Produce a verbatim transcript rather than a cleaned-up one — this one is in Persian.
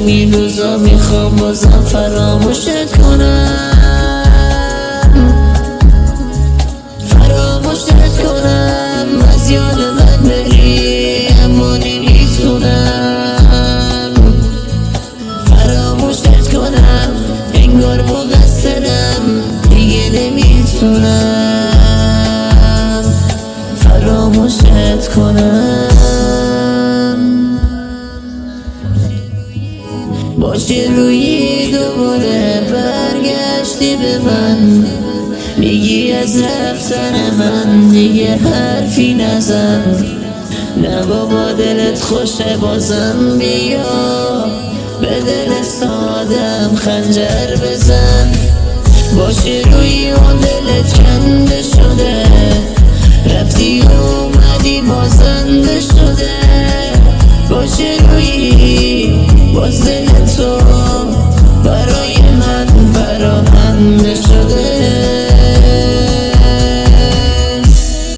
این روزا میخوام بازم فراموشت کنم، فراموشت کنم، از یاد من بری اما نمیتونم فراموشت کنم، انگار مقصرم دیگه نمیتونم فراموشت کنم. باشه روی دوباره برگشتی به من، میگی از رفتن من دیگه حرفی نزن، نه بابا دلت خوشه بازم بیا به دل سادم خنجر بزن. باشه روی اون دلت کنده شده، رفتی و اومدی بازنده شده. باشه روی باز دل تو